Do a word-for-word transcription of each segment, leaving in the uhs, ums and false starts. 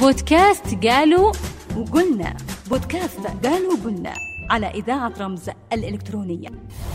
بودكاست قالوا وقلنا. بودكاست قالوا وقلنا على إذاعة رمز الإلكترونية.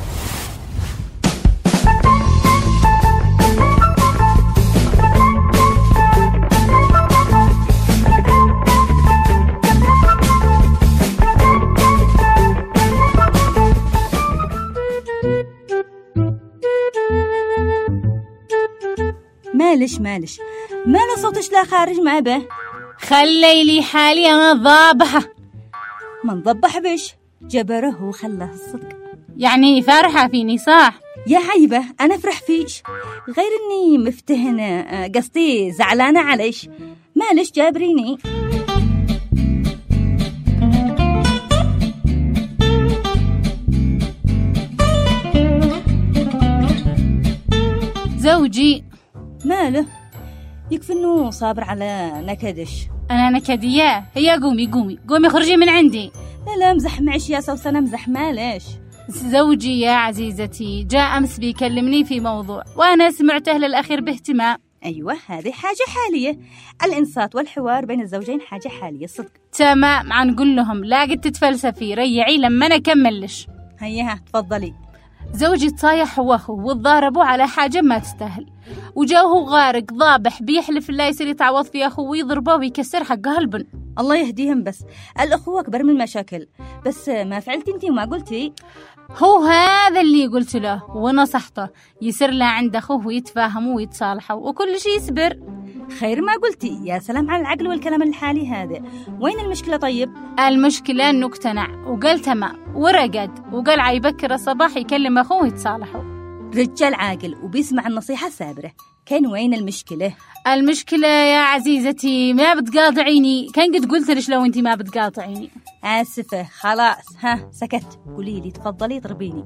مالش مالش ماله صوتش لا خارج ما به. خلي لي حالي أنا ضابحة. ما نضبح بش جبره وخله الصدق. يعني فرحة فيني صح؟ يا عيبة أنا فرح فيش، غير أني مفتهنة قصدي زعلانة عليش. مالش جابريني؟ زوجي ماله؟ يكفي أنه صابر على نكدش. أنا نكدية؟ هي قومي قومي قومي خرجي من عندي. لا لا مزح معش يا سوسنة مزح مالش. زوجي يا عزيزتي جاء أمس بيكلمني في موضوع وأنا سمعته للأخير باهتمام. أيوة هذه حاجة حالية، الإنصات والحوار بين الزوجين حاجة حالية صدق. تمام عنقول لهم لا قد تتفلسفي ريعي لما أنا أكملش. هيها تفضلي. زوجي تصايح هو أخوه وتضاربوا على حاجة ما تستاهل، وجوه غارق ضابح بيحلف لا يصير يتعوض في أخوه ويضربه ويكسر حق قلبن. الله يهديهم، بس الأخوة أكبر من المشاكل. بس ما فعلتي انتي وما قلتي. هو هذا اللي قلت له ونصحته يسر له عند أخوه ويتفاهموا ويتصالحوا وكل شيء يصبر. خير ما قلتي. يا سلام على العقل والكلام الحالي هذا. وين المشكلة طيب؟ المشكلة أنه اقتنع وقال تمام ورقد وقال عيبكر الصباح يكلم أخوه ويتصالحوا. رجال عاقل وبيسمع النصيحة السابرة. كان وين المشكلة؟ المشكلة يا عزيزتي ما بتقاطعيني، كان قد قلت لش لو انتي ما بتقاطعيني. آسفة خلاص ها سكت. قولي لي تفضلي اضربيني.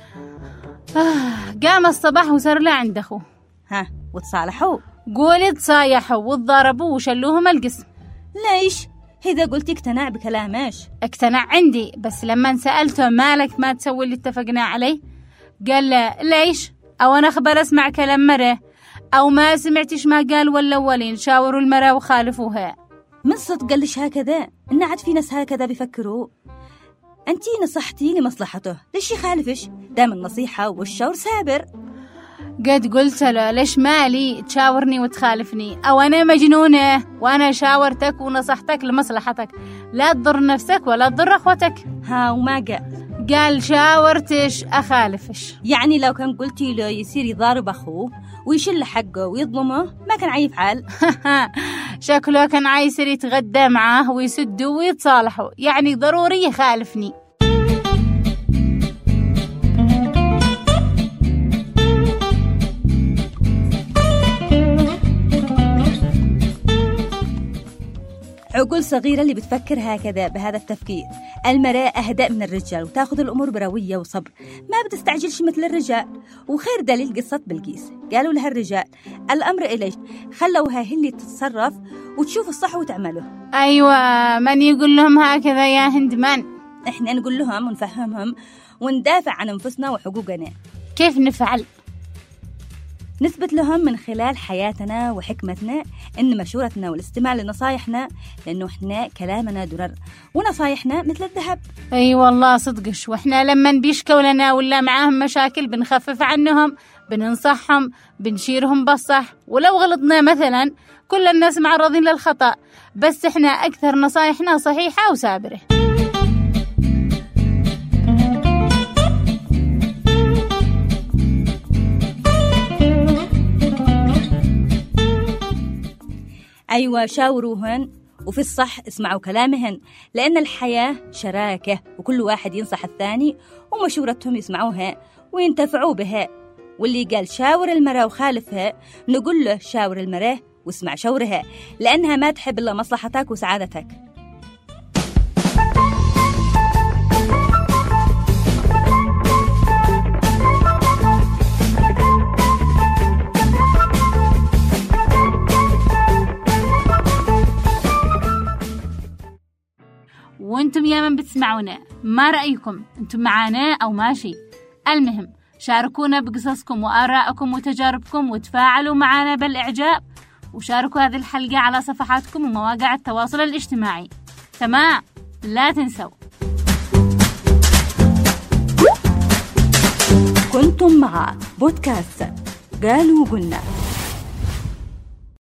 آه قام الصباح وصار له عند أخوه. ها وتصالحوا؟ قولي تصايحوا وتضاربوا وشلوهم القسم. ليش؟ إذا قلت اقتنع بكلامش. اقتنع عندي، بس لما سألته مالك ما تسوي اللي اتفقنا عليه قال له ليش؟ أو أنا أخبر أسمع كلام مرة أو ما سمعتش ما قال ولا أولين شاوروا المرة وخالفوها. من صدق قال ليش هكذا؟ إن عاد في ناس هكذا بيفكروا. أنتي نصحتي لمصلحته ليش يخالفش؟ دام النصيحة والشاور سابر. قد قلت له ليش مالي تشاورني وتخالفني؟ أو أنا مجنونة وأنا شاورتك ونصحتك لمصلحتك، لا تضر نفسك ولا تضر أخوتك. ها وما قال؟ قال شاورتش أخالفش. يعني لو كان قلتي له يصير يضارب أخوه ويشل حقه ويظلمه ما كان عيفعل. شكله كان عايسر يتغدى معاه ويسدوا ويتصالحوا، يعني ضروري يخالفني. عقول صغيرة اللي بتفكر هكذا بهذا التفكير. المرأة أهدأ من الرجال وتأخذ الأمور بروية وصبر، ما بتستعجلش مثل الرجال. وخير دليل قصة بلقيس، قالوا لها الرجال الأمر إليش، خلوها هي اللي تتصرف وتشوف الصح وتعمله. أيوة من يقول لهم هكذا يا هندمان؟ إحنا نقول لهم ونفهمهم وندافع عن أنفسنا وحقوقنا. كيف نفعل؟ نثبت لهم من خلال حياتنا وحكمتنا إن مشورتنا والاستماع لنصايحنا، لأنه إحنا كلامنا درر ونصايحنا مثل الذهب. أي أيوة والله صدقش، وإحنا لما بيشكوا لنا ولا معاهم مشاكل بنخفف عنهم، بننصحهم، بنشيرهم بالصح. ولو غلطنا مثلا كل الناس معرضين للخطأ، بس إحنا أكثر نصايحنا صحيحة وسابرة. أيوة شاوروهن وفي الصح اسمعوا كلامهن، لأن الحياة شراكة وكل واحد ينصح الثاني ومشورتهم يسمعوها وينتفعوا بها. واللي قال شاور المرأة وخالفها نقول له شاور المرأة واسمع شورها، لأنها ما تحب إلا مصلحتك وسعادتك. وانتم يا من بتسمعونا ما رأيكم؟ انتم معانا أو ماشي؟ المهم شاركونا بقصصكم وآرائكم وتجاربكم وتفاعلوا معنا بالإعجاب وشاركوا هذه الحلقة على صفحاتكم ومواقع التواصل الاجتماعي. سماع لا تنسوا. كنتم مع بودكاست قالوا قلنا.